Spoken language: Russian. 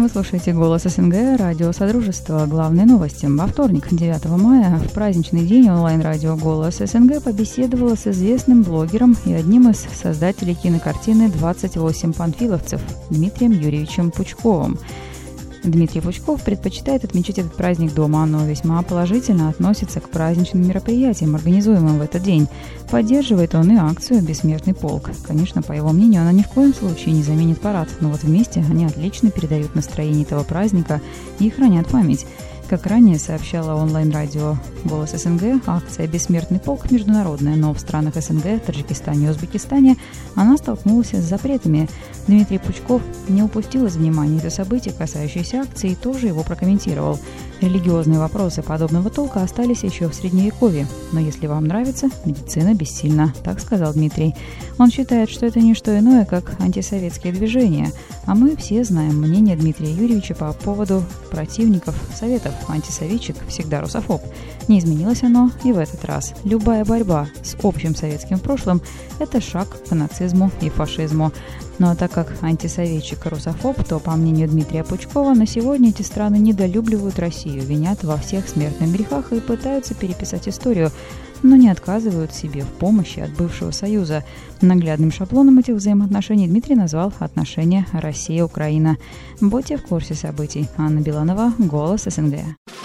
Вы слушаете «Голос СНГ», радио Содружества. Главные новости. Во вторник, 9 мая, в праздничный день онлайн-радио «Голос СНГ» побеседовала с известным блогером и одним из создателей кинокартины «28 панфиловцев» Дмитрием Юрьевичем Пучковым. Дмитрий Пучков предпочитает отмечать этот праздник дома, но весьма положительно относится к праздничным мероприятиям, организуемым в этот день. Поддерживает он и акцию «Бессмертный полк». Конечно, по его мнению, она ни в коем случае не заменит парад, но вот вместе они отлично передают настроение этого праздника и хранят память. Как ранее сообщала онлайн-радио «Голос СНГ», акция «Бессмертный полк» международная, но в странах СНГ, Таджикистане и Узбекистане она столкнулась с запретами. Дмитрий Пучков не упустил из внимания это событие, касающееся акции, и тоже его прокомментировал. Религиозные вопросы подобного толка остались еще в Средневековье. Но если вам нравится, медицина бессильна, так сказал Дмитрий. Он считает, что это не что иное, как антисоветские движения. А мы все знаем мнение Дмитрия Юрьевича по поводу противников советов. Антисоветчик всегда русофоб. Не изменилось оно и в этот раз. Любая борьба с общим советским прошлым – это шаг к нацизму и фашизму. Ну а так как антисоветчик и русофоб, то, по мнению Дмитрия Пучкова, на сегодня эти страны недолюбливают Россию, винят во всех смертных грехах и пытаются переписать историю, но не отказывают себе в помощи от бывшего Союза. Наглядным шаблоном этих взаимоотношений Дмитрий назвал отношения Россия-Украина. Будьте в курсе событий. Анна Биланова, «Голос СНГ».